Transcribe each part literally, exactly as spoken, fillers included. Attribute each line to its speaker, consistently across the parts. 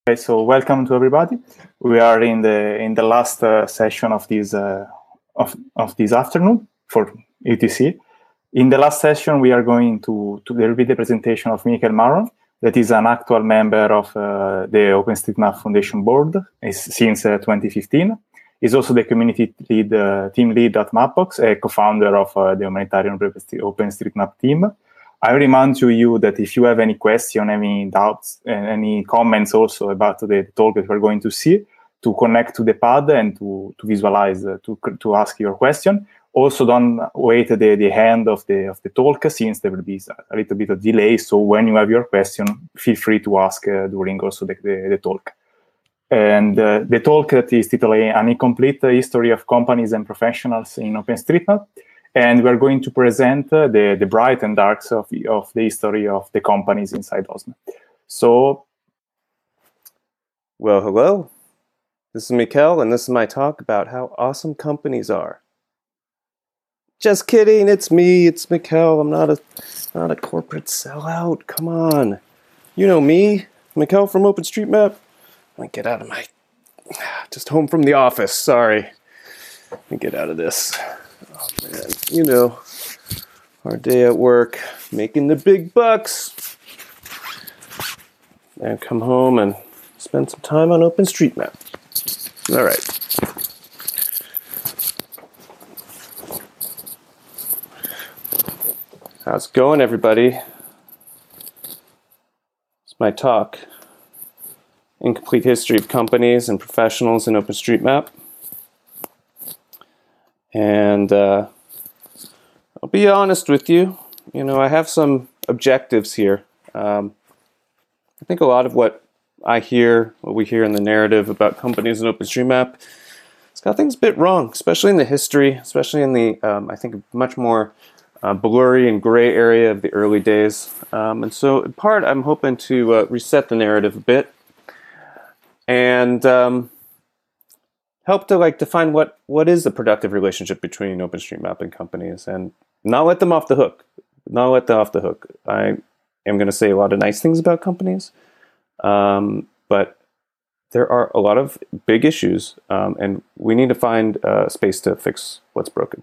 Speaker 1: Okay, so welcome to everybody. We are in the in the last uh, session of this uh, of of this afternoon for U T C. In the last session, we are going to to there will be the presentation of Michael Marron, that is an actual member of uh, the OpenStreetMap Foundation board is, since uh, twenty fifteen. He's also the community lead, uh, team lead at Mapbox, a co-founder of uh, the humanitarian OpenStreetMap team. I remind you that if you have any question, any doubts, and any comments also about the talk that we're going to see, to connect to the pad and to, to visualize, uh, to, to ask your question. Also, don't wait at the, the end of the of the talk, since there will be a little bit of delay. So when you have your question, feel free to ask uh, during also the, the, the talk. And uh, the talk that is titled An Incomplete History of Companies and Professionals in OpenStreetMap. And we're going to present uh, the, the bright and darks of, of the history of the companies inside O S M. So,
Speaker 2: well, hello. This is Mikkel, and this is my talk about how awesome companies are. Just kidding, it's me, it's Mikkel. I'm not a not a corporate sellout. Come on. You know me, Mikkel from OpenStreetMap. Let me get out of my... Just home from the office, sorry. Let me get out of this. Oh, man, you know, our day at work, making the big bucks. And come home and spend some time on OpenStreetMap. All right. How's it going, everybody? It's my talk. Incomplete History of Companies and Professionals in OpenStreetMap. And uh, I'll be honest with you, you know, I have some objectives here. Um, I think a lot of what I hear, what we hear in the narrative about companies in OpenStreetMap, it's got things a bit wrong, especially in the history, especially in the, um, I think, much more uh, blurry and gray area of the early days. Um, and so, in part, I'm hoping to uh, reset the narrative a bit and um, help to like define what, what is the productive relationship between OpenStreetMap and companies, and not let them off the hook. Not let them off the hook. I am going to say a lot of nice things about companies, um, but there are a lot of big issues, um, and we need to find a space to fix what's broken.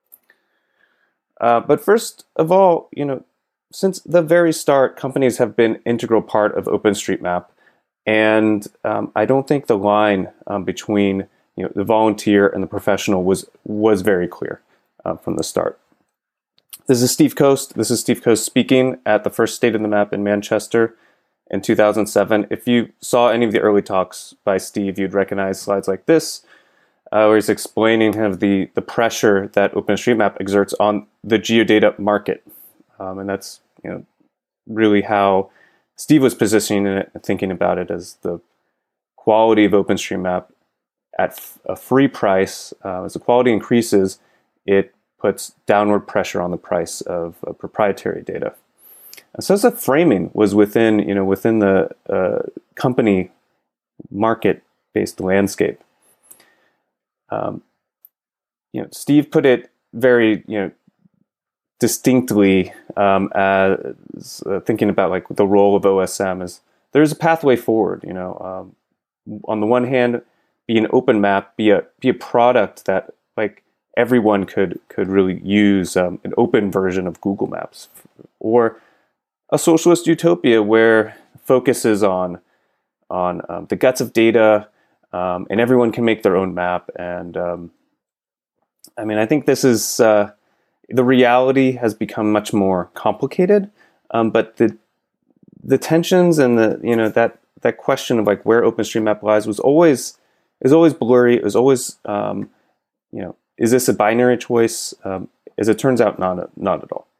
Speaker 2: Uh, but first of all, you know, since the very start, companies have been an integral part of OpenStreetMap, and um, I don't think the line um, between you know the volunteer and the professional was was very clear uh, from the start. This is Steve Coast. This is Steve Coast speaking at the first State of the Map in Manchester in two thousand seven. If you saw any of the early talks by Steve, you'd recognize slides like this, uh, where he's explaining kind of the, the pressure that OpenStreetMap exerts on the geodata market. Um, and that's you know really how Steve was positioning it and thinking about it, as the quality of OpenStreetMap at f- a free price. Uh, as the quality increases, it puts downward pressure on the price of uh, proprietary data. And so the framing was within, you know, within the uh, company market-based landscape. Um, you know, Steve put it very, you know, distinctly um, as uh, thinking about like the role of O S M is there's a pathway forward. You know, um, on the one hand, be an open map, be a be a product that like everyone could could really use, um, an open version of Google Maps, or a socialist utopia where focus is on on um, the guts of data, um, and everyone can make their own map. And um, I mean, I think this is uh, the reality has become much more complicated, um, but the the tensions and the you know that that question of like where OpenStreetMap lies was always is always blurry. It was always um, you know. Is this a binary choice? Um, as it turns out, not, not at all.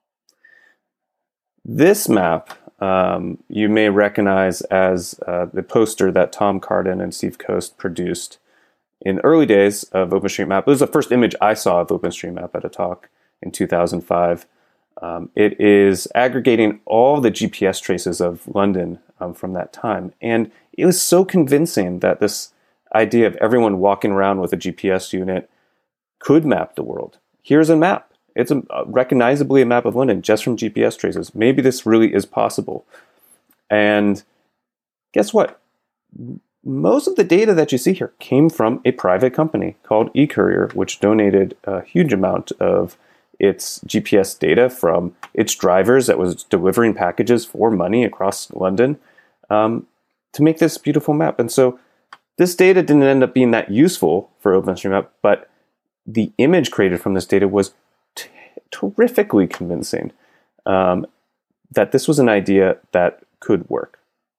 Speaker 2: This map um, you may recognize as uh, the poster that Tom Carden and Steve Coast produced in the early days of OpenStreetMap. It was the first image I saw of OpenStreetMap at a talk in two thousand five. Um, it is aggregating all the G P S traces of London um, from that time. And it was so convincing that this idea of everyone walking around with a G P S unit could map the world. Here's a map. It's a, uh, recognizably a map of London just from G P S traces. Maybe this really is possible. And guess what? most of the data that you see here came from a private company called eCourier, which donated a huge amount of its G P S data from its drivers that was delivering packages for money across London um, to make this beautiful map. And so this data didn't end up being that useful for OpenStreetMap, but the image created from this data was t- terrifically convincing um, that this was an idea that could work.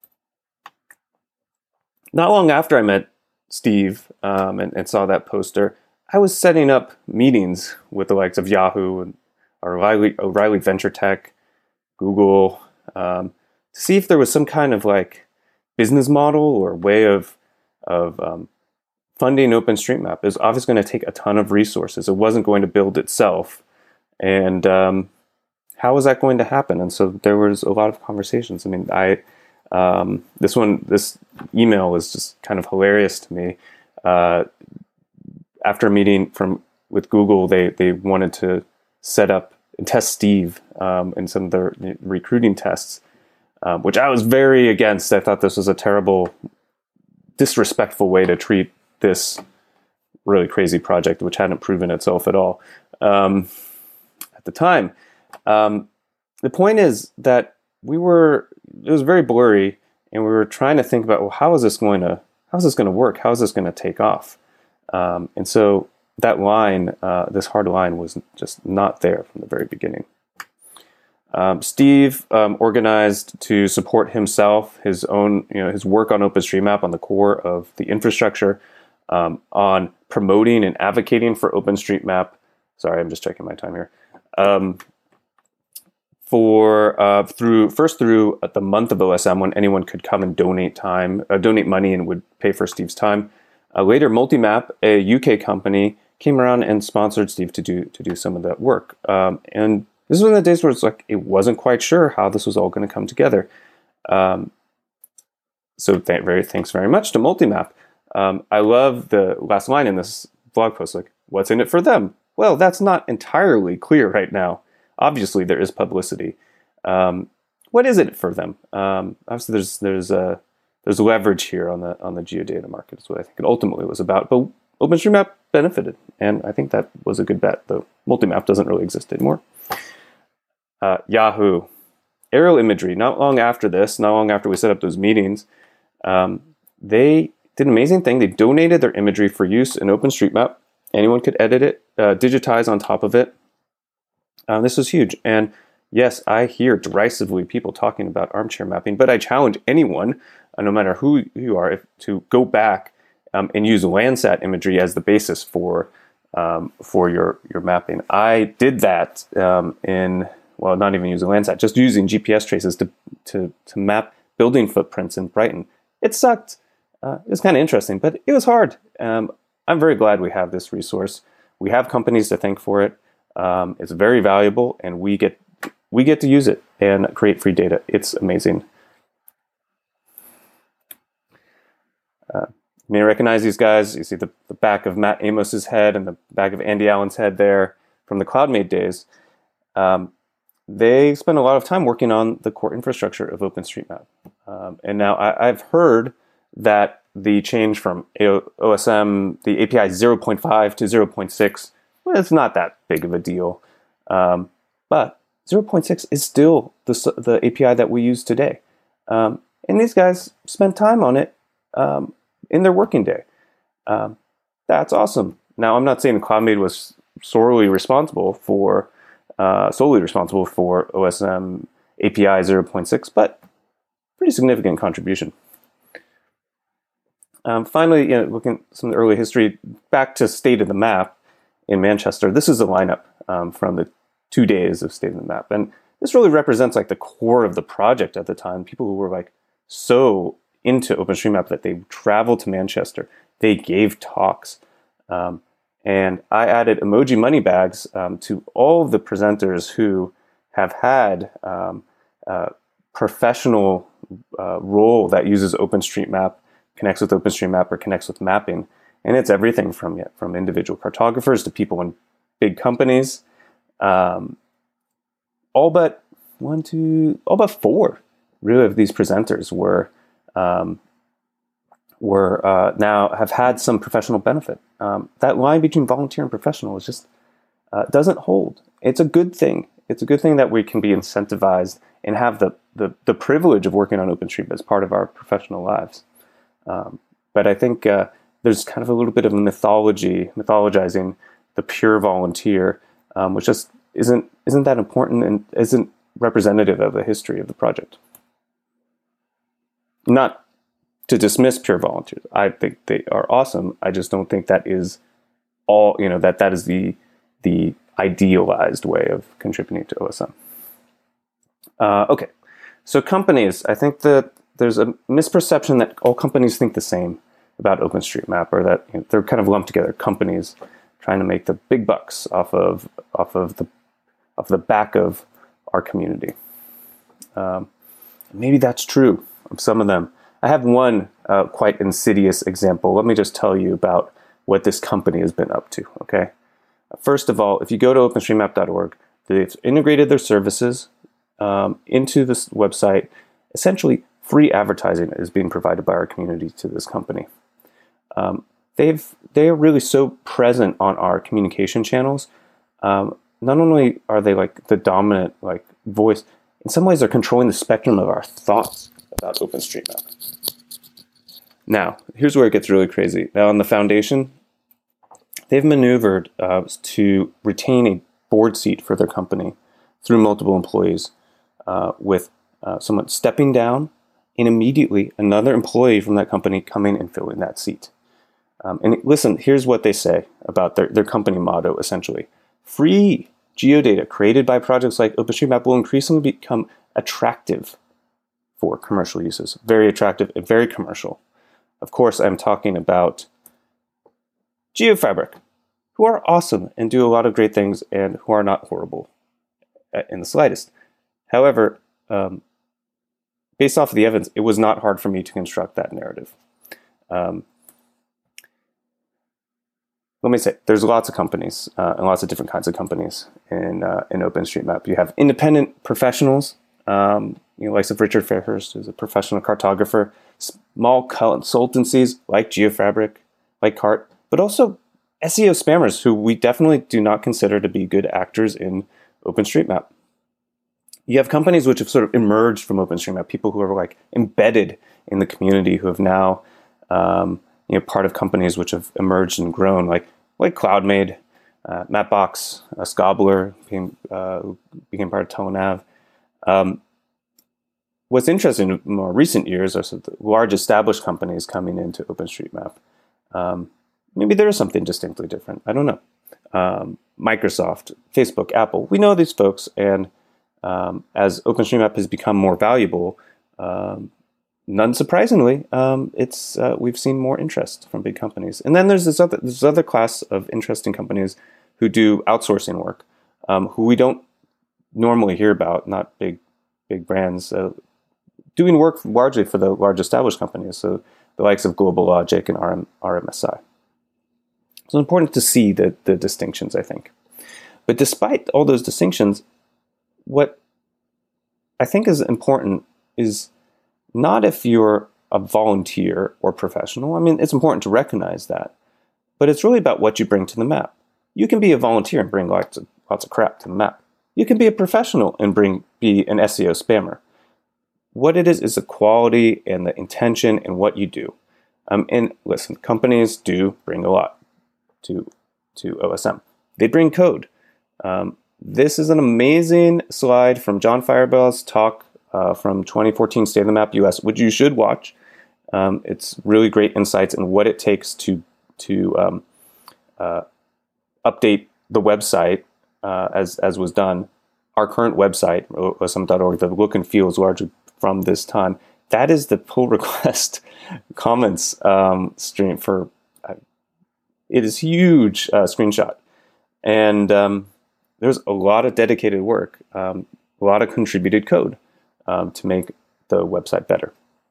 Speaker 2: Not long after I met Steve um, and, and saw that poster, I was setting up meetings with the likes of Yahoo and O'Reilly, O'Reilly Venture Tech, Google, um, to see if there was some kind of like business model or way of of um, funding OpenStreetMap. It was obviously going to take a ton of resources. It wasn't going to build itself. And um, how was that going to happen? And so there was a lot of conversations. I mean, I um, this one, this email was just kind of hilarious to me. Uh, after a meeting from with Google, they they wanted to set up and test Steve um, in some of their recruiting tests, um, which I was very against. I thought this was a terrible, disrespectful way to treat this really crazy project, which hadn't proven itself at all um, at the time. Um, the point is that we were, it was very blurry, and we were trying to think about, well, how is this going to, how is this going to work? How is this going to take off? Um, and so that line, uh, this hard line, was just not there from the very beginning. Um, Steve um, organized to support himself, his own, you know, his work on OpenStreetMap on the core of the infrastructure, um, on promoting and advocating for OpenStreetMap. Sorry, I'm just checking my time here. Um, for uh, through first through the month of O S M, when anyone could come and donate time, uh, donate money, and would pay for Steve's time. Uh, later, Multimap, a U K company, came around and sponsored Steve to do to do some of that work. Um, and this was one of the days where it's like it wasn't quite sure how this was all going to come together. Um, so th- very thanks very much to Multimap. Um, I love the last line in this blog post, like, what's in it for them? Well, that's not entirely clear right now. Obviously, there is publicity. Um, what is it for them? Um, obviously, there's there's a there's leverage here on the on the geodata market. Is what I think it ultimately was about. But OpenStreetMap benefited, and I think that was a good bet. Though Multimap doesn't really exist anymore. Uh, Yahoo, aerial imagery. Not long after this, not long after we set up those meetings, um, they did an amazing thing. They donated their imagery for use in OpenStreetMap. Anyone could edit it, uh, digitize on top of it. Uh, this was huge. And yes, I hear derisively people talking about armchair mapping, but I challenge anyone, uh, no matter who you are, if, to go back um, and use Landsat imagery as the basis for um, for your your mapping. I did that um, in. Well, not even using Landsat, just using G P S traces to to to map building footprints in Brighton. It sucked. Uh, it was kind of interesting, but it was hard. Um, I'm very glad we have this resource. We have companies to thank for it. Um, it's very valuable, and we get we get to use it and create free data. It's amazing. Uh, you may recognize these guys. You see the, the back of Matt Amos's head and the back of Andy Allen's head there from the CloudMate days. Um, They spend a lot of time working on the core infrastructure of OpenStreetMap. Um, and now I, I've heard that the change from O S M, the A P I zero point five to zero point six, well, it's not that big of a deal. Um, but zero point six is still the, the A P I that we use today. Um, and these guys spend time on it um, in their working day. Um, that's awesome. Now, I'm not saying CloudMate was solely responsible for Uh, solely responsible for O S M A P I zero point six, but pretty significant contribution. Um, finally, you know, looking at some early history, back to State of the Map in Manchester. This is a lineup um, from the two days of State of the Map, and this really represents like the core of the project at the time. People who were like so into OpenStreetMap that they traveled to Manchester, they gave talks. Um, And I added emoji money bags um, to all of the presenters who have had um, a professional uh, role that uses OpenStreetMap, connects with OpenStreetMap, or connects with mapping. And it's everything from yeah, from individual cartographers to people in big companies. Um, all but one, two, all but four, really, of these presenters were um, were uh, now have had some professional benefit. Um, that line between volunteer and professional is just uh, doesn't hold. It's a good thing. It's a good thing that we can be incentivized and have the the, the privilege of working on OpenStreetMap as part of our professional lives. Um, but I think uh, there's kind of a little bit of a mythology, mythologizing the pure volunteer, um, which just isn't isn't that important and isn't representative of the history of the project. Not to dismiss pure volunteers. I think they are awesome. I just don't think that is all, you know, that that is the the idealized way of contributing to O S M. Uh, okay, so companies, I think that there's a misperception that all companies think the same about OpenStreetMap, or that, you know, they're kind of lumped together, companies trying to make the big bucks off of off of the off the back of our community. Um, maybe that's true of some of them. I have one uh, quite insidious example. Let me just tell you about what this company has been up to, okay? First of all, if you go to openstreetmap dot org, they've integrated their services um, into this website. Essentially, free advertising is being provided by our community to this company. Um, they've they are really so present on our communication channels. Um, not only are they like the dominant like voice, in some ways they're controlling the spectrum of our thoughts about OpenStreetMap. Now, here's where it gets really crazy. Now, on the foundation, they've maneuvered uh, to retain a board seat for their company through multiple employees, uh, with uh, someone stepping down and immediately another employee from that company coming and filling that seat. Um, and listen, here's what they say about their, their company motto, essentially. Free geodata created by projects like OpenStreetMap will increasingly become attractive for commercial uses. Very attractive and very commercial. Of course, I'm talking about GeoFabric, who are awesome and do a lot of great things and who are not horrible in the slightest. However, um, based off of the evidence, it was not hard for me to construct that narrative. Um, let me say, there's lots of companies uh, and lots of different kinds of companies in uh, in OpenStreetMap. You have independent professionals, um, you know, like of Richard Fairhurst, who's a professional cartographer, small consultancies like GeoFabric, like CART, but also S E O spammers who we definitely do not consider to be good actors in OpenStreetMap. You have companies which have sort of emerged from OpenStreetMap, people who are like embedded in the community, who have now, um, you know, part of companies which have emerged and grown, like like CloudMade, uh, Mapbox, uh, Scobbler became uh, became part of Telenav. Um, what's interesting in more recent years are some of the large established companies coming into OpenStreetMap. Um, maybe there is something distinctly different. I don't know. Um, Microsoft, Facebook, Apple. We know these folks, and Um, as OpenStreetMap has become more valuable, um, none surprisingly, um, it's uh, we've seen more interest from big companies. And then there's this other this other class of interesting companies who do outsourcing work, um, who we don't normally hear about. Not big big brands uh, doing work largely for the large established companies, so the likes of GlobalLogic and R M, R M S I. So it's important to see the the distinctions, I think. But despite all those distinctions, what I think is important is not if you're a volunteer or professional. I mean, it's important to recognize that, but it's really about what you bring to the map. You can be a volunteer and bring lots of, lots of crap to the map. You can be a professional and bring be an S E O spammer. What it is is the quality and the intention and what you do. Um, and listen, companies do bring a lot to to O S M. They bring code. Um, This is an amazing slide from John Firebell's talk uh, from twenty fourteen State of the Map U S, which you should watch. Um, it's really great insights in what it takes to to um, uh, update the website uh, as as was done. Our current website, O S M dot org, the look and feel is largely from this time. That is the pull request comments um, stream for. Uh, it is huge uh, screenshot, and um, there's a lot of dedicated work, um, a lot of contributed code um, to make the website better.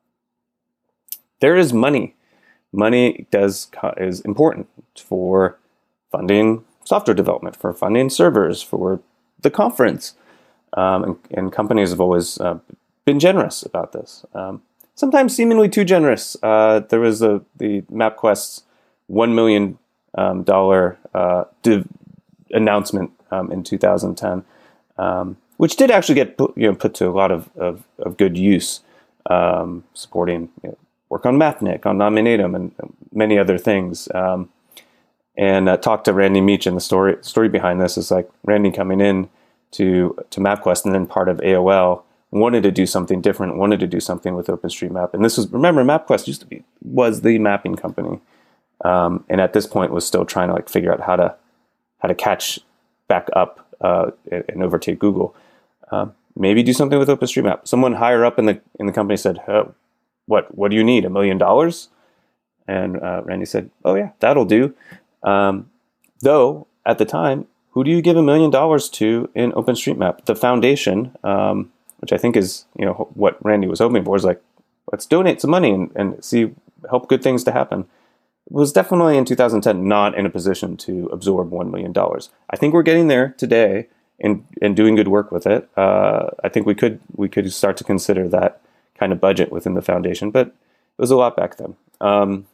Speaker 2: There is money. Money does is important for funding software development, for funding servers, for the conference, um, and, and companies have always uh, been generous about this. Um, sometimes seemingly too generous. Uh, there was a, the MapQuest's one million dollars um, uh, div- announcement um, in two thousand ten, um, which did actually get put, you know, put to a lot of, of, of good use, um, supporting you know, work on Mapnik, on Nominatum, and many other things. Um, and uh, talked to Randy Meach, and the story story behind this is like Randy coming in to to MapQuest and then part of A O L, wanted to do something different, wanted to do something with OpenStreetMap. And this was, remember, MapQuest used to be, was the mapping company. Um, and at this point was still trying to like figure out how to, how to catch back up uh, and overtake Google. Um, maybe do something with OpenStreetMap. Someone higher up in the, in the company said, oh, what, what do you need? A million dollars? And uh, Randy said, oh yeah, that'll do. Um, though at the time, who do you give a million dollars to in OpenStreetMap? The foundation, um, which I think is, you know, what Randy was hoping for, is like, let's donate some money and, and see, help good things to happen. Was definitely in two thousand ten not in a position to absorb one million dollars. I think we're getting there today and, and doing good work with it. Uh, I think we could we could start to consider that kind of budget within the foundation, but it was a lot back then. Um,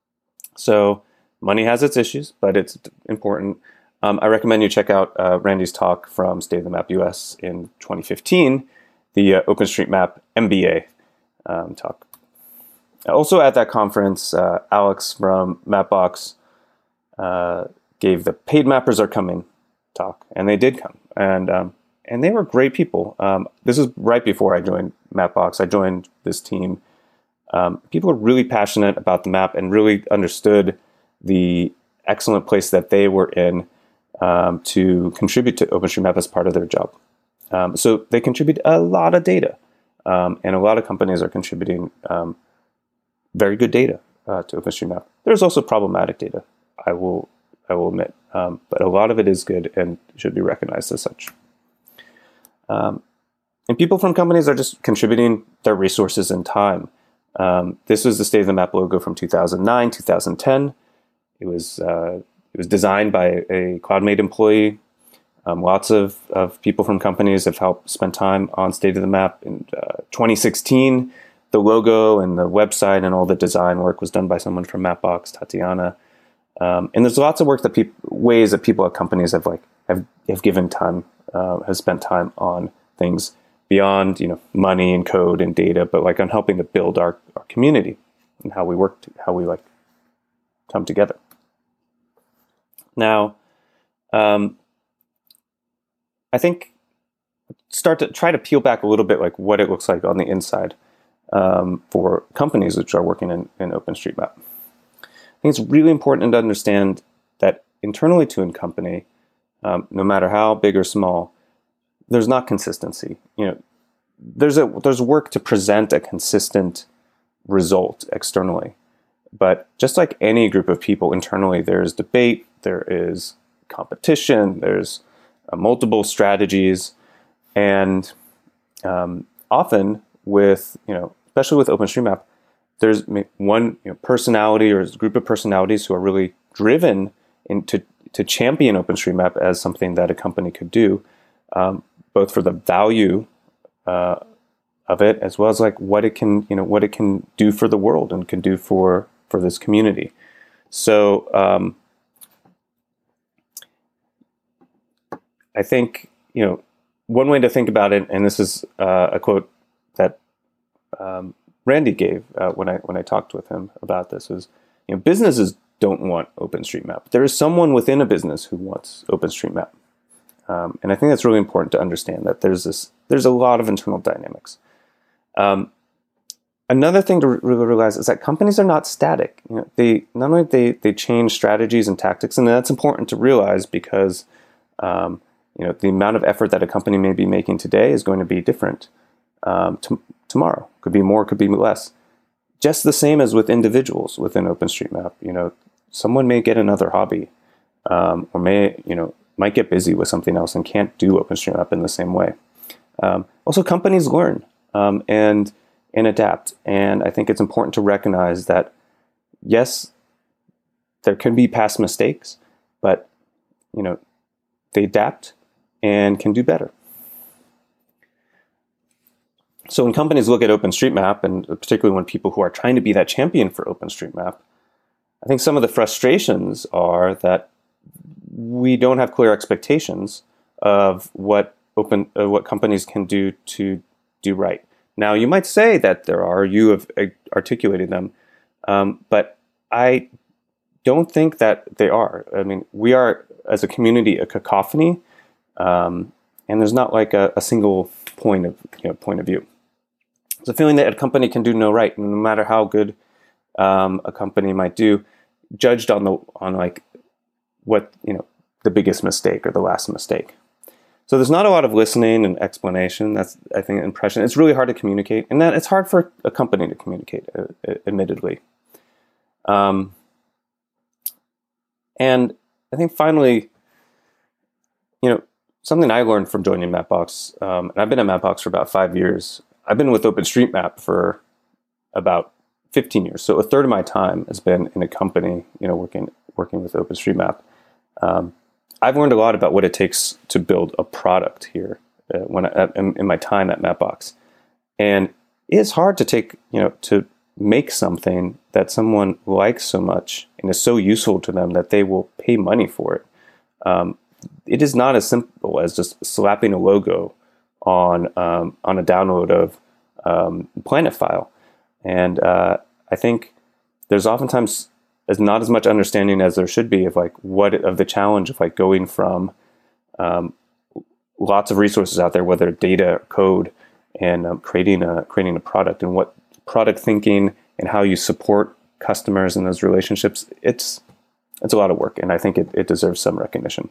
Speaker 2: so money has its issues, but it's important. Um, I recommend you check out uh, Randy's talk from State of the Map U S in twenty fifteen, the uh, OpenStreetMap M B A um, talk. Also at that conference, uh, Alex from Mapbox uh, gave the Paid Mappers Are Coming talk, and they did come, and um, and they were great people. Um, this is right before I joined Mapbox. I joined this team. Um, people were really passionate about the map and really understood the excellent place that they were in um, to contribute to OpenStreetMap as part of their job. Um, so they contribute a lot of data, um, and a lot of companies are contributing um, very good data uh, to OpenStreetMap. There's also problematic data, I will I will admit, um, but a lot of it is good and should be recognized as such. Um, and people from companies are just contributing their resources and time. Um, this was the State of the Map logo from two thousand nine, two thousand ten. It was uh, it was designed by a CloudMate employee. Um, lots of, of people from companies have helped spend time on State of the Map. In uh, twenty sixteen, the logo and the website and all the design work was done by someone from Mapbox, Tatiana. Um, and there's lots of work that people, ways that people at companies have like have, have given time, uh, have spent time on things beyond, you know, money and code and data, but like on helping to build our, our community and how we work, to, how we like come together. Now, um, I think start to try to peel back a little bit, like what it looks like on the inside um, for companies which are working in, in OpenStreetMap. I think it's really important to understand that internally to a company, um, no matter how big or small, there's not consistency. You know, there's a there's work to present a consistent result externally, but just like any group of people internally, there's debate, there is competition, there's uh, multiple strategies, and um, often with you know, especially with OpenStreetMap, there's one you know, personality or a group of personalities who are really driven into to champion OpenStreetMap as something that a company could do, um, both for the value uh, of it as well as like what it can you know what it can do for the world and can do for for this community. So um, I think you know one way to think about it, and this is uh, a quote that um, Randy gave uh, when I when I talked with him about this, was you know businesses don't want OpenStreetMap. There is someone within a business who wants OpenStreetMap, um, and I think that's really important to understand that there's this there's a lot of internal dynamics. Um, another thing to really realize is that companies are not static. You know, they not only they they change strategies and tactics, and that's important to realize because um, you know the amount of effort that a company may be making today is going to be different um, to, tomorrow. Could be more, could be less. Just the same as with individuals within OpenStreetMap. You know, someone may get another hobby, um, or may you know might get busy with something else and can't do OpenStreetMap in the same way. Um, also, companies learn um, and and adapt, and I think it's important to recognize that yes, there can be past mistakes, but you know they adapt and can do better. So when companies look at OpenStreetMap, and particularly when people who are trying to be that champion for OpenStreetMap, I think some of the frustrations are that we don't have clear expectations of what open uh, what companies can do to do right. Now, you might say that there are, you have articulated them, um, but I don't think that they are. I mean, we are, as a community, a cacophony, um, and there's not like a, a single point of you know, point of view. It's a feeling that a company can do no right, no matter how good um, a company might do, judged on the on like what you know the biggest mistake or the last mistake. So there's not a lot of listening and explanation. That's, I think, an impression. It's really hard to communicate, and that it's hard for a company to communicate, uh, admittedly. Um, and I think finally, you know, something I learned from joining Mapbox, um, and I've been at Mapbox for about five years. I've been with OpenStreetMap for about fifteen years. So a third of my time has been in a company, you know, working working with OpenStreetMap. Um, I've learned a lot about what it takes to build a product here uh, when I, in, in my time at Mapbox, and it's hard to take, you know, to make something that someone likes so much and is so useful to them that they will pay money for it. Um, it is not as simple as just slapping a logo on um, on a download of um, Planet file, and uh, I think there's oftentimes is not as much understanding as there should be of like what of the challenge of like going from um, lots of resources out there, whether data, code, and um, creating a creating a product, and what product thinking and how you support customers in those relationships. It's it's a lot of work, and I think it, it deserves some recognition.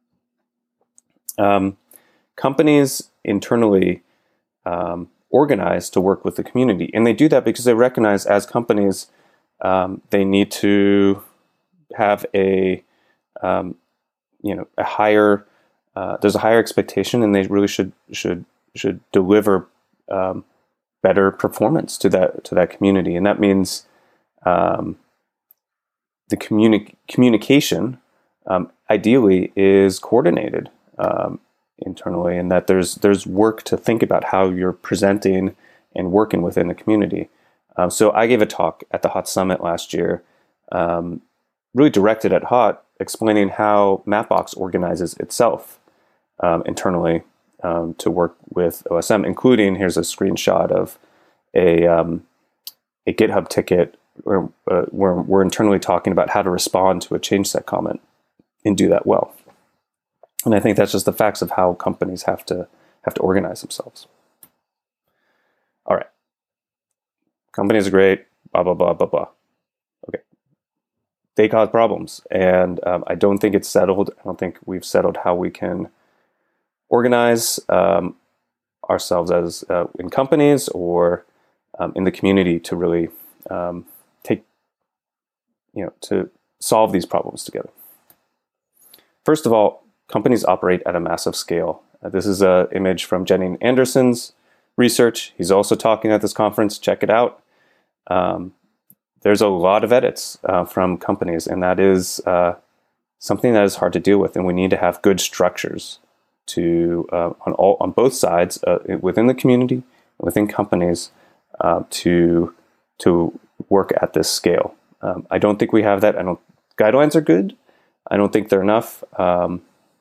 Speaker 2: Um, companies internally um, organize to work with the community, and they do that because they recognize as companies. Um, they need to have a, um, you know, a higher. Uh, there's a higher expectation, and they really should should should deliver um, better performance to that to that community, and that means um, the communi- communication um, ideally is coordinated um, internally, and that there's there's work to think about how you're presenting and working within the community. Um, so I gave a talk at the Hot Summit last year, um, really directed at Hot, explaining how Mapbox organizes itself um, internally um, to work with O S M, including, here's a screenshot of a, um, a GitHub ticket where, uh, where we're internally talking about how to respond to a change set comment and do that well. And I think that's just the facts of how companies have to have to organize themselves. All right. Companies are great, blah, blah, blah, blah, blah. Okay. They cause problems. And um, I don't think it's settled. I don't think we've settled how we can organize um, ourselves as uh, in companies or um, in the community to really um, take, you know, to solve these problems together. First of all, companies operate at a massive scale. Uh, this is an image from Jenny Anderson's research. He's also talking at this conference. Check it out. Um, there's a lot of edits uh, from companies, and that is uh, something that is hard to deal with. And we need to have good structures to uh, on all on both sides uh, within the community, within companies, uh, to to work at this scale. Um, I don't think we have that. I don't. Guidelines are good. I don't think they're enough. Um,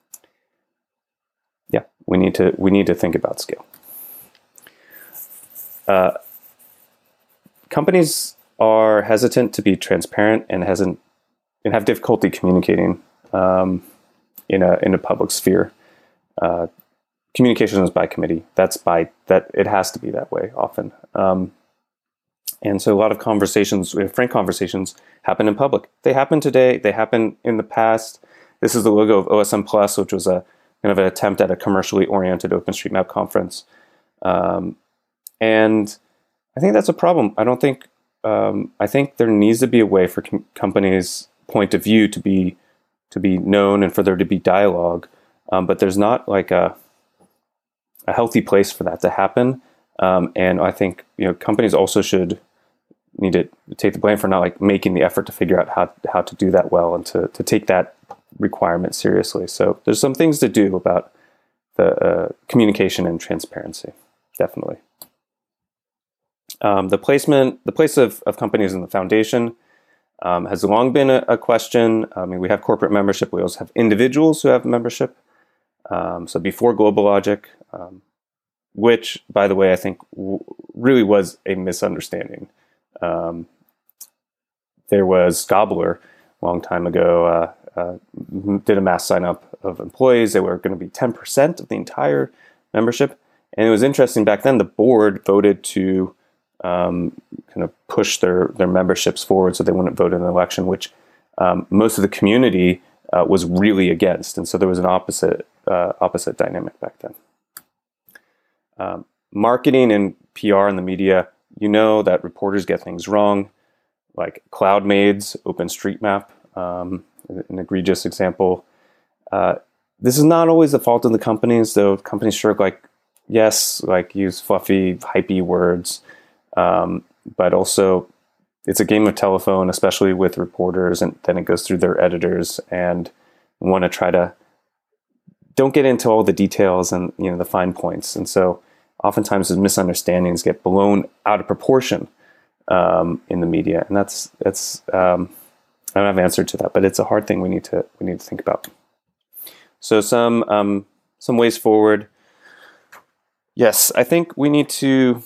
Speaker 2: yeah, we need to we need to think about scale. Uh, companies are hesitant to be transparent and hesitant and have difficulty communicating um, in a in a public sphere. Uh, communication is by committee. That's by that it has to be that way often. Um, and so a lot of conversations, frank conversations, happen in public. They happen today. They happen in the past. This is the logo of O S M Plus, which was a kind of an attempt at a commercially oriented OpenStreetMap conference. Um, and I think that's a problem. I don't think, um, I think there needs to be a way for com- companies' point of view to be to be known and for there to be dialogue. Um, but there's not like a a healthy place for that to happen. Um, and I think, you know, companies also should need to take the blame for not like making the effort to figure out how how to do that well and to to take that requirement seriously. So there's some things to do about the uh, communication and transparency, definitely. Um, the placement, the place of, of companies in the foundation um, has long been a, a question. I mean, we have corporate membership. We also have individuals who have membership. Um, so before GlobalLogic, um, which, by the way, I think w- really was a misunderstanding. Um, there was Gobbler a long time ago, uh, uh, did a mass sign up of employees. They were going to be ten percent of the entire membership. And it was interesting back then, the board voted to um, kind of push their, their memberships forward so they wouldn't vote in an election, which um, most of the community uh, was really against. And so there was an opposite, uh, opposite dynamic back then. Um, marketing and P R in the media, you know that reporters get things wrong, like CloudMaids, OpenStreetMap, um, an egregious example. Uh, this is not always the fault of the companies, though. Companies sure like, yes, like use fluffy, hypey words, um, but also it's a game of telephone, especially with reporters, and then it goes through their editors and want to try to don't get into all the details and, you know, the fine points. And so oftentimes those misunderstandings get blown out of proportion um, in the media. And that's, that's um, I don't have an answer to that, but it's a hard thing we need to, we need to think about. So some, um, some ways forward. Yes, I think we need to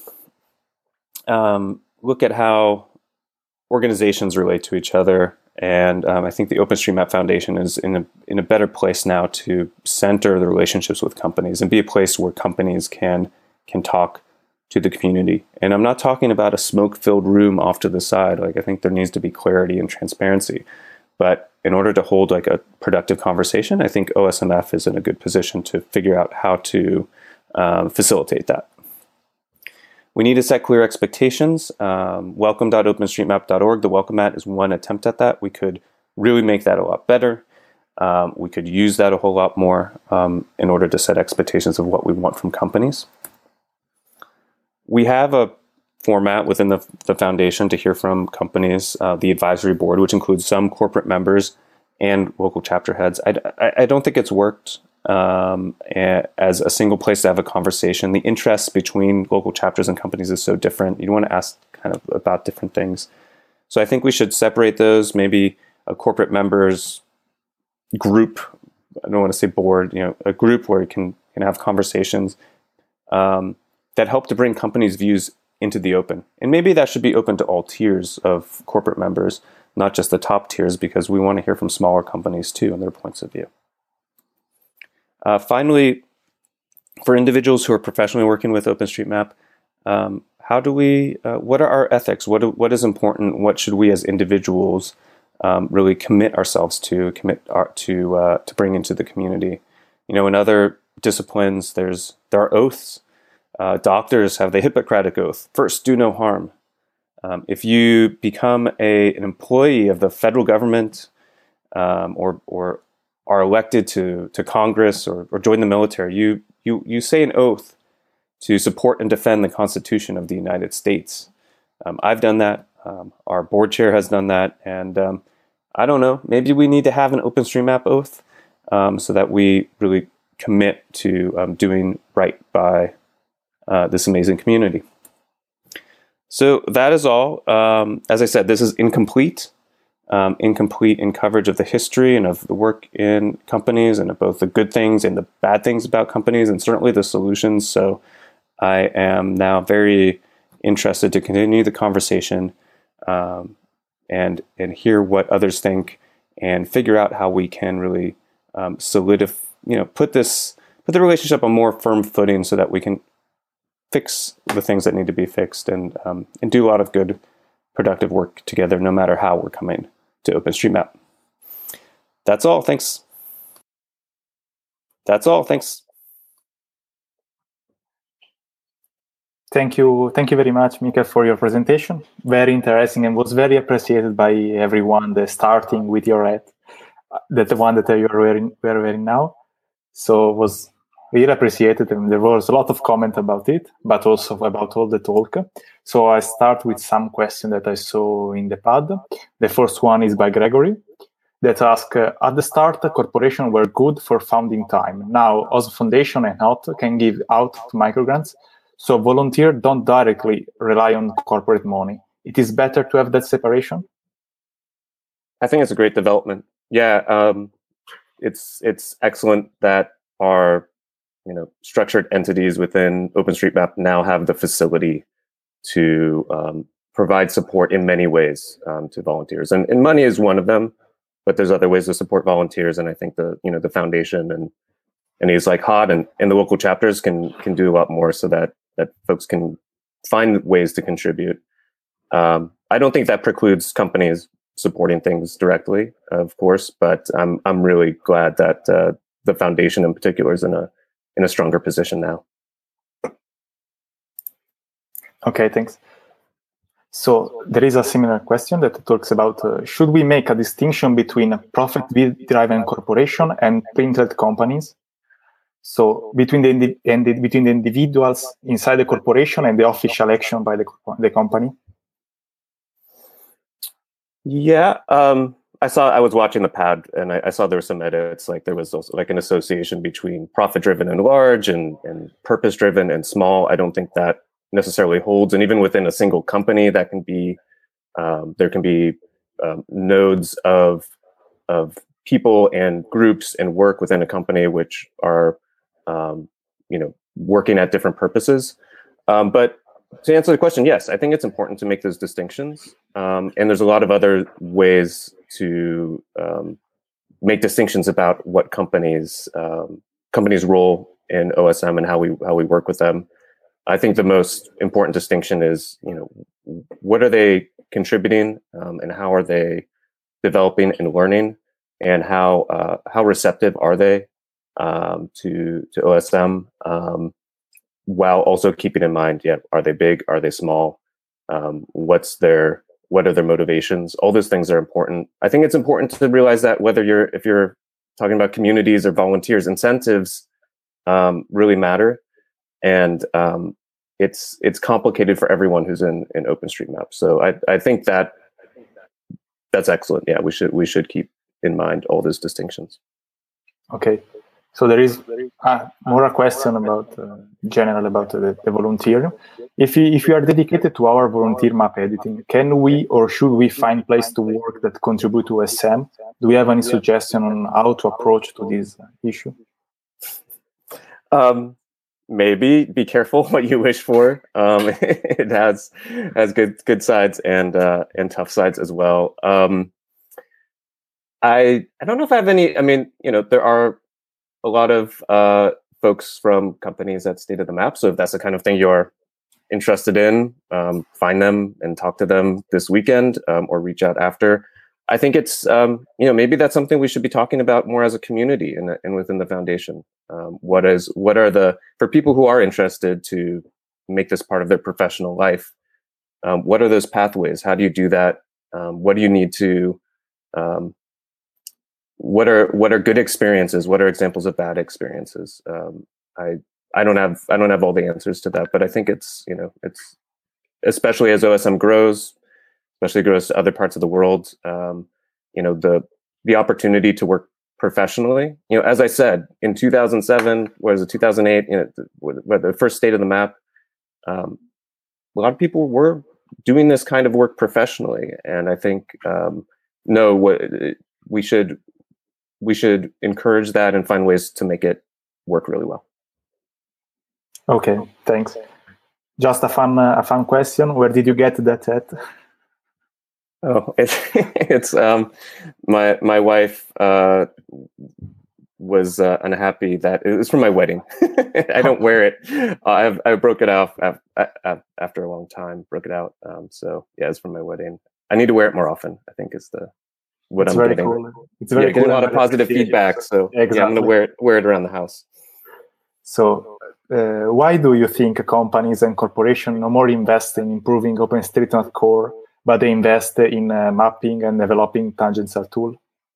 Speaker 2: um, look at how organizations relate to each other. And um, I think the OpenStreetMap Foundation is in a in a better place now to center the relationships with companies and be a place where companies can can talk to the community. And I'm not talking about a smoke-filled room off to the side. Like, I think there needs to be clarity and transparency. But in order to hold like a productive conversation, I think O S M F is in a good position to figure out how to um, facilitate that. We need to set clear expectations. Um, welcome dot openstreetmap dot org, the welcome mat, is one attempt at that. We could really make that a lot better. Um, we could use that a whole lot more um, in order to set expectations of what we want from companies. We have a format within the, the foundation to hear from companies, uh, the advisory board, which includes some corporate members and local chapter heads. I, I, I don't think it's worked Um, as a single place to have a conversation. The interests between local chapters and companies is so different. You want to ask kind of about different things. So I think we should separate those, maybe a corporate members group. I don't want to say board, you know, a group where you can, can have conversations um, that help to bring companies' views into the open. And maybe that should be open to all tiers of corporate members, not just the top tiers, because we want to hear from smaller companies too and their points of view. Uh, finally, for individuals who are professionally working with OpenStreetMap, um, how do we, uh, what are our ethics? What, do, what is important? What should we as individuals um, really commit ourselves to, commit our, to, uh, to bring into the community? You know, in other disciplines, there's, there are oaths. Uh, doctors have the Hippocratic Oath, first, do no harm. Um, if you become a, an employee of the federal government um, or, or are elected to, to Congress or, or join the military, you, you, you say an oath to support and defend the Constitution of the United States. Um, I've done that. Um, our board chair has done that. And um, I don't know, maybe we need to have an OpenStreetMap oath um, so that we really commit to um, doing right by uh, this amazing community. So that is all. Um, as I said, this is incomplete. Um, incomplete in coverage of the history and of the work in companies and of both the good things and the bad things about companies and certainly the solutions. So I am now very interested to continue the conversation um, and and hear what others think and figure out how we can really um, solidify, you know, put this put the relationship on more firm footing so that we can fix the things that need to be fixed and um, and do a lot of good, productive work together, no matter how we're coming to OpenStreetMap. That's all. Thanks. That's all. Thanks.
Speaker 1: Thank you. Thank you very much, Mika, for your presentation. Very interesting and was very appreciated by everyone, the starting with your hat, that the one that you are wearing, we're wearing now. So it was really appreciated, and there was a lot of comment about it, but also about all the talk. So I start with some questions that I saw in the pad. The first one is by Gregory, that asks, uh, at the start, corporations were good for founding time. Now, O S M Foundation and H O T can give out microgrants. So volunteers don't directly rely on corporate money. It is better to have that separation?
Speaker 2: I think it's a great development. Yeah, um, it's it's excellent that our you know structured entities within OpenStreetMap now have the facility to um, provide support in many ways um, to volunteers, and, and money is one of them. But there's other ways to support volunteers, and I think the you know the foundation and and he's like Hod and, and the local chapters can can do a lot more so that that folks can find ways to contribute. Um, I don't think that precludes companies supporting things directly, of course, but I'm I'm really glad that uh, the foundation in particular is in a in a stronger position now.
Speaker 1: Okay, thanks. So there is a similar question that talks about uh, should we make a distinction between a profit-driven corporation and printed companies? So between the, and the between the individuals inside the corporation and the official action by the the company.
Speaker 2: Yeah, um, I saw. I was watching the pad, and I, I saw there were some edits. Like there was also like an association between profit-driven and large, and and purpose-driven and small. I don't think that necessarily holds, and even within a single company, that can be um, there can be um, nodes of of people and groups and work within a company which are um, you know working at different purposes. Um, but to answer the question, yes, I think it's important to make those distinctions. Um, and there's a lot of other ways to um, make distinctions about what companies um, companies' role in O S M and how we how we work with them. I think the most important distinction is, you know, what are they contributing um, and how are they developing and learning, and how uh, how receptive are they um, to to O S M, um, while also keeping in mind, yeah, are they big? Are they small? Um, what's their what are their motivations? All those things are important. I think it's important to realize that whether you're if you're talking about communities or volunteers, incentives um, really matter. And um, it's it's complicated for everyone who's in, in OpenStreetMap. So I, I think that that's excellent. Yeah, we should we should keep in mind all those distinctions.
Speaker 1: Okay, so there is uh, more a question about uh, general about the, the volunteer. If you, if you are dedicated to our volunteer map editing, can we or should we find place to work that contribute to S M? Do we have any suggestion on how to approach to this issue?
Speaker 2: Um, Maybe be careful what you wish for. Um, it has has good good sides and uh, and tough sides as well. Um, I I don't know if I have any. I mean, you know, there are a lot of uh, folks from companies that State of the Map. So if that's the kind of thing you're interested in, um, find them and talk to them this weekend, um, or reach out after. I think it's um, you know maybe that's something we should be talking about more as a community and, and within the foundation. Um, what is what are the for people who are interested to make this part of their professional life? Um, what are those pathways? How do you do that? Um, what do you need to? Um, what are what are good experiences? What are examples of bad experiences? Um, I I don't have I don't have all the answers to that, but I think it's you know it's especially as O S M grows. Especially grows to other parts of the world, um, you know, the the opportunity to work professionally. You know, as I said, in two thousand seven, was it two thousand eight? You know, the, the first State of the Map. Um, a lot of people were doing this kind of work professionally, and I think um, no, what we should we should encourage that and find ways to make it work really well.
Speaker 1: Okay, thanks. Just a fun uh, a fun question. Where did you get that hat?
Speaker 2: Oh, it's it's um, my my wife uh, was uh, unhappy that it was from my wedding. I don't wear it. Uh, I've I broke it off af- after a long time. Broke it out. Um, so yeah, it's from my wedding. I need to wear it more often, I think is the what
Speaker 1: it's
Speaker 2: I'm
Speaker 1: very
Speaker 2: getting.
Speaker 1: Cool. It's very
Speaker 2: yeah, getting
Speaker 1: cool
Speaker 2: a lot of positive feedback. So exactly. Yeah, I'm gonna wear it wear it around the house.
Speaker 1: So uh, why do you think companies and corporations no more invest in improving OpenStreetMap core, but they invest in uh, mapping and developing tangential tool?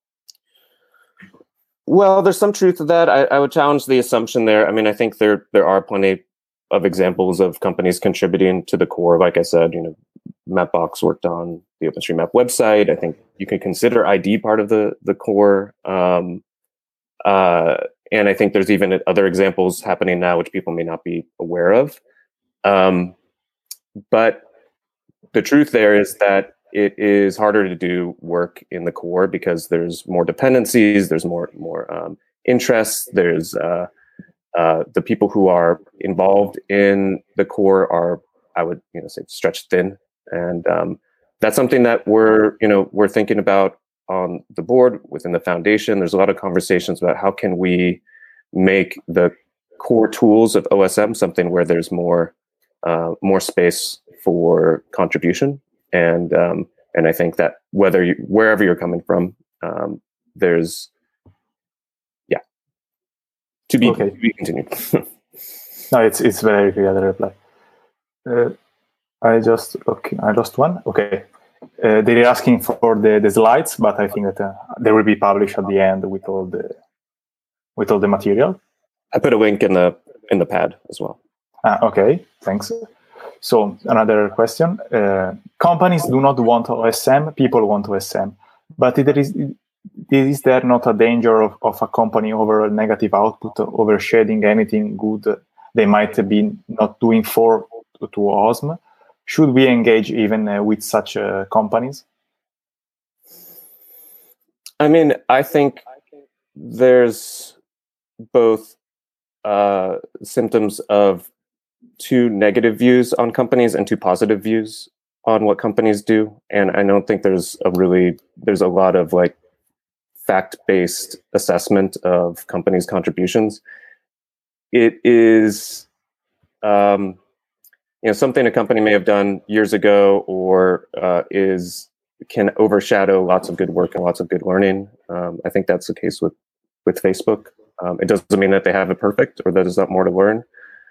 Speaker 2: Well, there's some truth to that. I, I would challenge the assumption there. I mean, I think there there are plenty of examples of companies contributing to the core. Like I said, you know, Mapbox worked on the OpenStreetMap website. I think you can consider I D part of the the core. Um, uh, and I think there's even other examples happening now which people may not be aware of. Um, but the truth there is that it is harder to do work in the core because there's more dependencies, there's more more um, interests, there's uh, uh, the people who are involved in the core are, I would you know say, stretched thin, and um, that's something that we're you know we're thinking about on the board within the foundation. There's a lot of conversations about how can we make the core tools of O S M something where there's more uh, more space for contribution. And um, and I think that whether you, wherever you're coming from, um, there's yeah to be,
Speaker 1: okay.
Speaker 2: to be continued.
Speaker 1: No, it's it's very clear, the reply. Uh, I just okay, I lost one. Okay, uh, they're asking for the, the slides, but I think that uh, they will be published at the end with all the with all the material.
Speaker 2: I put a link in the in the pad as well.
Speaker 1: Ah, okay, thanks. So another question: uh, companies do not want O S M; people want O S M. But there is is there not a danger of, of a company over a negative output, overshading anything good they might be not doing for to O S M? Should we engage even uh, with such uh, companies?
Speaker 2: I mean, I think there's both uh, symptoms of two negative views on companies and two positive views on what companies do. And I don't think there's a really, there's a lot of like fact-based assessment of companies' contributions. It is, um, you know, something a company may have done years ago, or uh, is can overshadow lots of good work and lots of good learning. Um, I think that's the case with with Facebook. Um, it doesn't mean that they have it perfect or that there's not more to learn.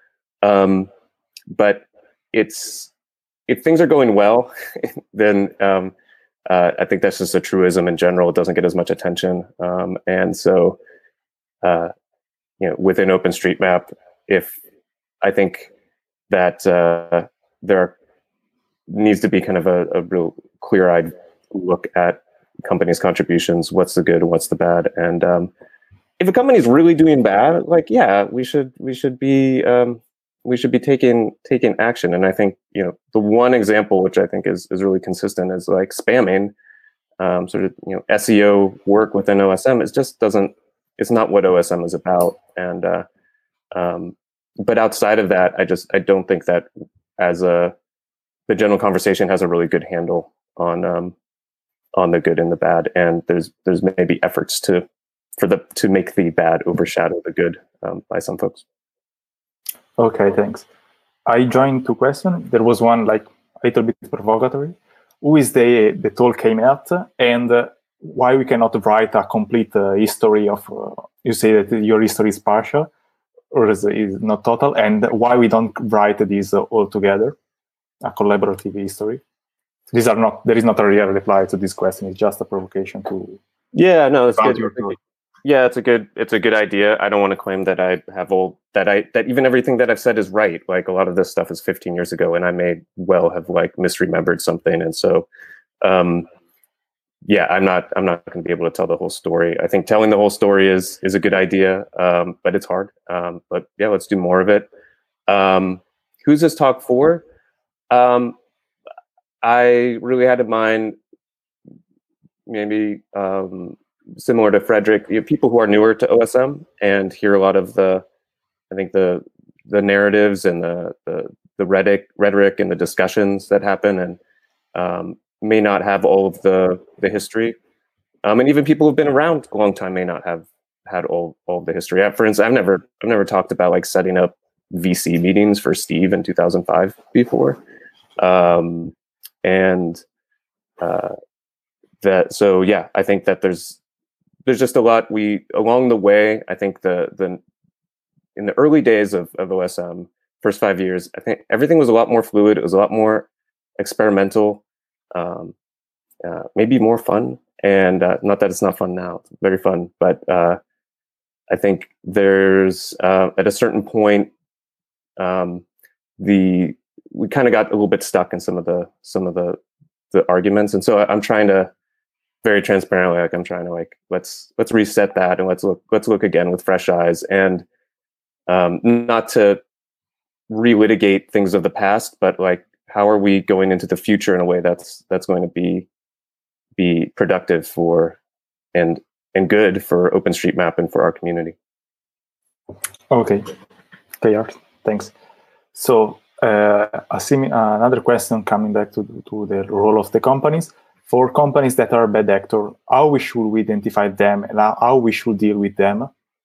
Speaker 2: Um, but it's if things are going well, then um, uh, I think that's just a truism in general. It doesn't get as much attention, um, and so uh, you know, within OpenStreetMap, if I think that uh, there needs to be kind of a, a real clear-eyed look at companies' contributions. What's the good and what's the bad? And um, if a company is really doing bad, like yeah, we should we should be um, we should be taking taking action. And I think you know the one example which I think is is really consistent is like spamming, um, sort of you know S E O work within O S M. It just doesn't. It's not what O S M is about. And uh, um, but outside of that, I just I don't think that as a the general conversation has a really good handle on um, on the good and the bad. And there's there's maybe efforts to for the to make the bad overshadow the good um, by some folks.
Speaker 1: Okay, thanks. I joined two questions. There was one like a little bit provocatory. Who is the the Tolkien at, and uh, why we cannot write a complete uh, history of? Uh, you say that your history is partial, or is, is not total, and why we don't write this uh, all together, a collaborative history? These are not. There is not a real reply to this question. It's just a provocation to.
Speaker 2: Yeah, no, that's good. Yeah, it's a good it's a good idea. I don't want to claim that I have all that I that even everything that I've said is right. Like a lot of this stuff is fifteen years ago, and I may well have like misremembered something. And so, um, yeah, I'm not I'm not going to be able to tell the whole story. I think telling the whole story is is a good idea, um, but it's hard. Um, but yeah, let's do more of it. Um, who's this talk for? Um, I really had in mind maybe. Um, Similar to Frederick, you have people who are newer to O S M and hear a lot of the, I think the the narratives and the the, the rhetoric, rhetoric and the discussions that happen, and um, may not have all of the the history. Um, and even people who've been around a long time may not have had all all of the history. For instance, I've never I've never talked about like setting up V C meetings for Steve in two thousand five before, um, and uh, that. So yeah, I think that there's. There's just a lot we along the way. I think the the in the early days of, of O S M, first five years, I think everything was a lot more fluid. It was a lot more experimental, um, uh, maybe more fun. And uh, not that it's not fun now; it's very fun. But uh, I think there's uh, at a certain point, um, the we kind of got a little bit stuck in some of the some of the the arguments, and so I'm trying to. Very transparently, like I'm trying to like let's let's reset that and let's look let's look again with fresh eyes, and um, not to relitigate things of the past, but like, how are we going into the future in a way that's that's going to be be productive for and and good for OpenStreetMap and for our community.
Speaker 1: Okay, okay, Art, thanks. So uh, a sim- another question coming back to to the role of the companies. For companies that are bad actor, how we should we identify them and how we should deal with them?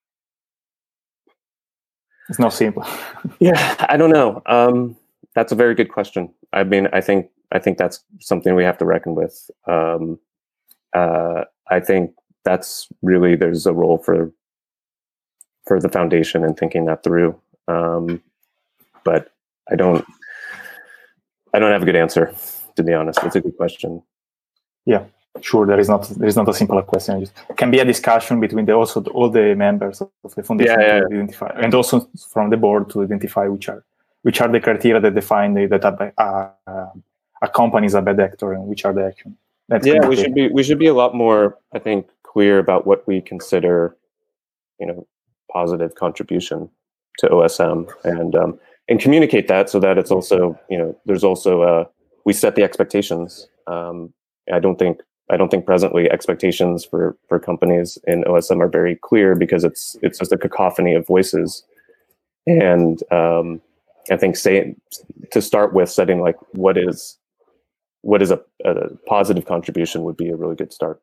Speaker 1: It's not simple.
Speaker 2: Yeah, I don't know. Um, that's a very good question. I mean, I think I think that's something we have to reckon with. Um, uh, I think that's really there's a role for for the foundation in thinking that through. Um, but I don't I don't have a good answer, to be honest. It's a good question.
Speaker 1: Yeah, sure. There is not there is not a simple question. It can be a discussion between the also the, all the members of the foundation
Speaker 2: yeah, yeah,
Speaker 1: to identify, and also from the board to identify which are which are the criteria that define the, that a, a, a company is a bad actor and which are the action. That's
Speaker 2: yeah, we should be we should be a lot more, I think, clear about what we consider, you know, positive contribution to O S M, and um, and communicate that so that it's also, you know, there's also uh, we set the expectations. Um, I don't think I don't think presently expectations for for companies in O S M are very clear because it's it's just a cacophony of voices, and um, I think saying to start with setting like what is what is a, a positive contribution would be a really good start.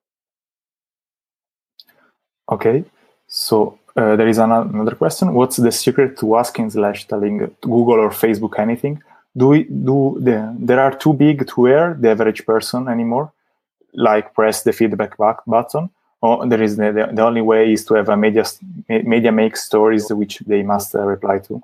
Speaker 1: Okay, so uh, there is another question. What's the secret to asking slash telling Google or Facebook anything? Do we do the, there are too big to wear the average person anymore? Like press the feedback back button, or there is the, the, the only way is to have a media media make stories which they must uh, reply to.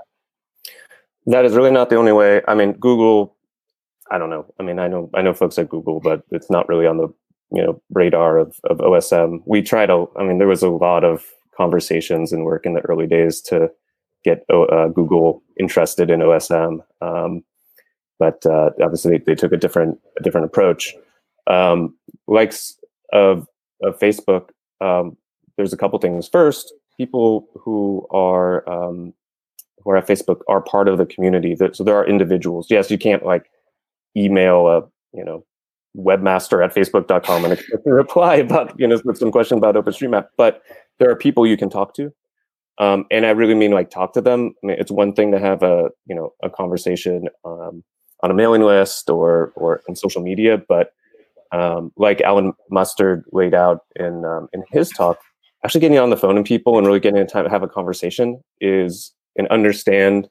Speaker 2: That is really not the only way. I mean, Google. I don't know. I mean, I know I know folks at Google, but it's not really on the you know radar of, of O S M. We tried to. I mean, there was a lot of conversations and work in the early days to get uh, Google interested in O S M, um, but uh, obviously they took a different a different approach. Um, likes of of Facebook. Um, there's a couple things. First, people who are um, who are at Facebook are part of the community. So there are individuals. Yes, you can't like email a you know webmaster at facebook dot com and expect a reply about you know with some question about OpenStreetMap, but there are people you can talk to, um, and I really mean like talk to them. I mean, it's one thing to have a you know a conversation um, on a mailing list or or on social media, but um, like Alan Mustard laid out in um, in his talk, actually getting on the phone and people and really getting time to have a conversation is and understand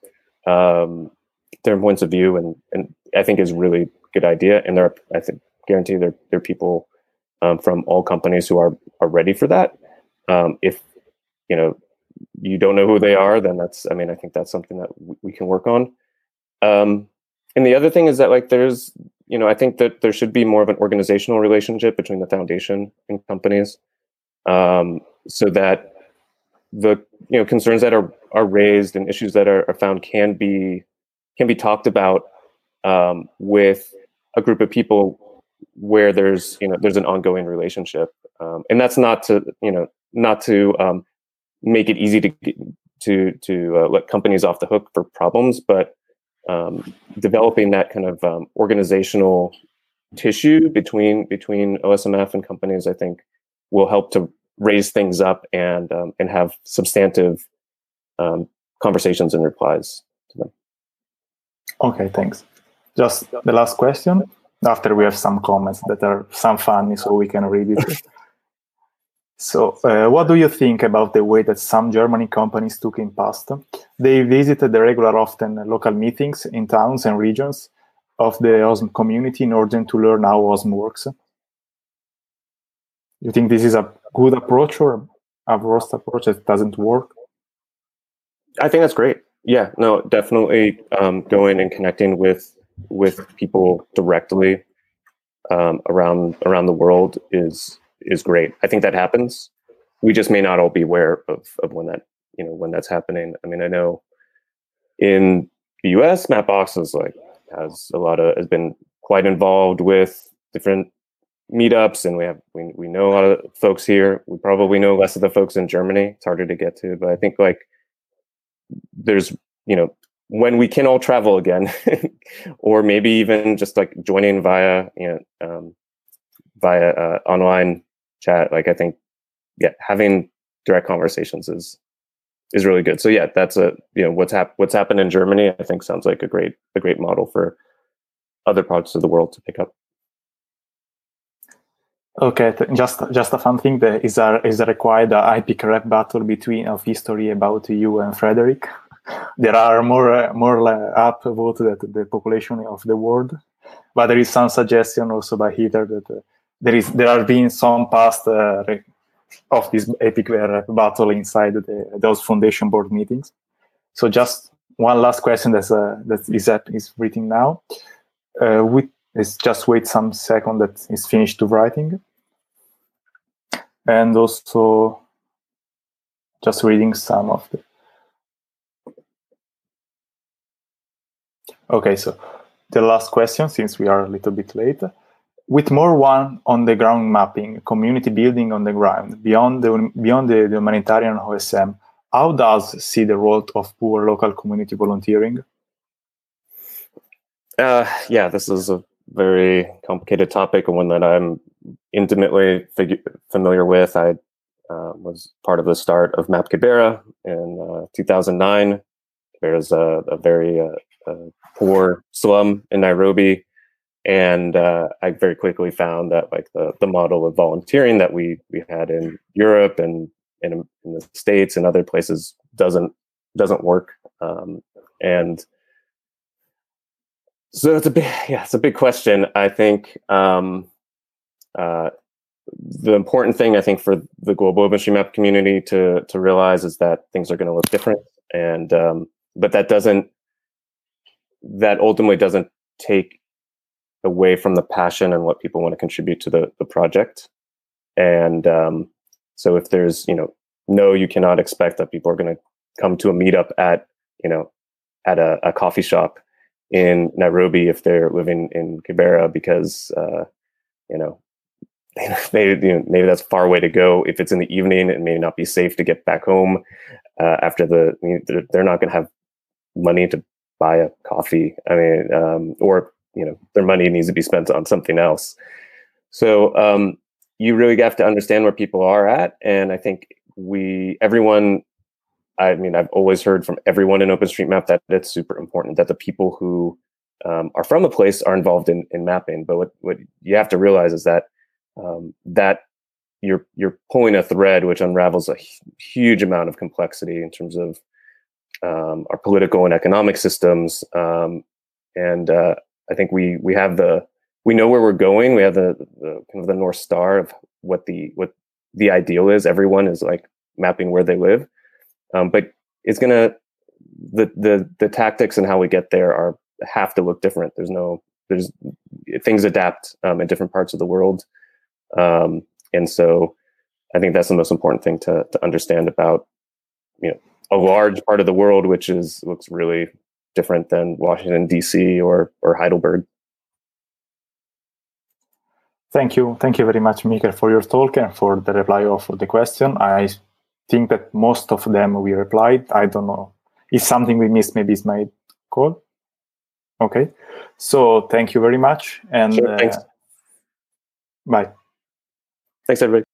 Speaker 2: um, their points of view, and and I think is really a good idea. And there are, I think, guarantee there there are people um, from all companies who are are ready for that. Um, if you know you don't know who they are, then that's I mean I think that's something that w- we can work on. Um, and the other thing is that like there's you know I think that there should be more of an organizational relationship between the foundation and companies, um, so that the you know concerns that are are raised and issues that are, are found can be can be talked about um, with a group of people where there's you know there's an ongoing relationship, um, and that's not to you know not to um, make it easy to to to uh, let companies off the hook for problems, but um, developing that kind of um, organizational tissue between between O S M F and companies, I think, will help to raise things up and um, and have substantive um, conversations and replies to them.
Speaker 1: Okay, thanks. Just the last question. After we have some comments that are some funny, so we can read it. So, uh, what do you think about the way that some German companies took in past? They visited the regular, often local meetings in towns and regions of the O S M community in order to learn how O S M works. You think this is a good approach or a worst approach that doesn't work?
Speaker 2: I think that's great. Yeah, no, definitely um, going and connecting with with people directly um, around around the world is is great. I think that happens. We just may not all be aware of of when that you know when that's happening. I mean, I know in the U S, Mapbox is like has a lot of has been quite involved with different meetups, and we have we we know a lot of folks here. We probably know less of the folks in Germany. It's harder to get to, but I think like there's you know when we can all travel again, or maybe even just like joining via, you know, um, via uh, online chat. Like I think, yeah, having direct conversations is is really good. So yeah, that's a you know what's hap- what's happened in Germany. I think sounds like a great a great model for other parts of the world to pick up.
Speaker 1: Okay, just just a fun thing that is a is a required I P rap battle between of history about you and Frederick. There are more uh, more up voted than the population of the world, but there is some suggestion also by Heather that uh, there is there are been some past uh, of this epic rap battle inside the, those foundation board meetings. So just one last question that's uh, that is that is written now. Uh, we let's just wait some second that is finished to writing. And also just reading some of the... Okay, so the last question, since we are a little bit late. With more one on the ground mapping, community building on the ground, beyond the beyond the, the humanitarian O S M, how does see the role of poor local community volunteering?
Speaker 2: Uh, yeah, this is a very complicated topic and one that I'm intimately fig- familiar with. I uh, was part of the start of Map Kibera in uh, two thousand nine. There's a, a very uh, uh, poor slum in Nairobi, and uh, I very quickly found that like the, the model of volunteering that we we had in Europe and, and in the States and other places doesn't doesn't work. Um, and So it's a big, yeah, it's a big question. I think um, uh, the important thing, I think, for the global OpenStreetMap community to to realize is that things are going to look different, and um, but that doesn't, that ultimately doesn't take away from the passion and what people want to contribute to the the project. And um, so, if there's, you know, no, you cannot expect that people are going to come to a meetup at, you know, at a, a coffee shop in Nairobi if they're living in Kibera, because uh, you know they, you know, maybe that's a far way to go. If it's in the evening, it may not be safe to get back home uh, after the. I mean, they're, they're not going to have money to buy a coffee. I mean, um, or you know, their money needs to be spent on something else. So um, you really have to understand where people are at, and I think we, everyone. I mean, I've always heard from everyone in OpenStreetMap that it's super important that the people who um, are from the place are involved in, in mapping. But what, what you have to realize is that um, that you're you're pulling a thread which unravels a huge amount of complexity in terms of um, our political and economic systems. Um, and uh, I think we we have the we know where we're going. We have the, the kind of the North Star of what the what the ideal is. Everyone is like mapping where they live. Um, but it's gonna the the the tactics and how we get there are have to look different. There's no there's things adapt um, in different parts of the world, um, and so I think that's the most important thing to to understand about, you know, a large part of the world which is looks really different than Washington D C or or Heidelberg.
Speaker 1: Thank you, thank you very much, Mikael, for your talk and for the reply of the question. I think that most of them we replied. I don't know if something we missed. Maybe it's my call. Okay, so thank you very much, and
Speaker 2: sure, thanks.
Speaker 1: Uh, bye.
Speaker 2: Thanks, everybody.